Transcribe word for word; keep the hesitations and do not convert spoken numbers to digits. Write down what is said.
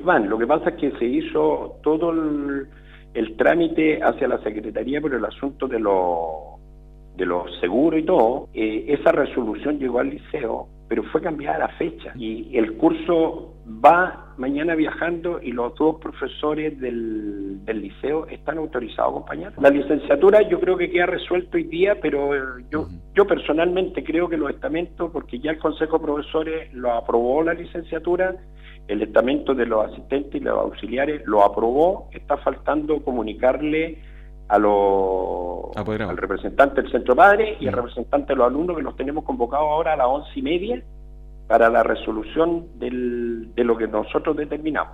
ellos van. Lo que pasa es que se hizo todo el, el trámite hacia la Secretaría por el asunto de los de los seguros y todo. Eh, esa resolución llegó al liceo, pero fue cambiada la fecha y el curso va mañana viajando y los dos profesores del, del liceo están autorizados a acompañar. La licenciatura yo creo que queda resuelto hoy día, pero eh, yo, uh-huh. yo personalmente creo que los estamentos, porque ya el Consejo de Profesores lo aprobó la licenciatura, el estamento de los asistentes y los auxiliares lo aprobó, está faltando comunicarle a los, al representante del Centro Padre y al representante de los alumnos, que los tenemos convocados ahora a las once y media para la resolución del, de lo que nosotros determinamos.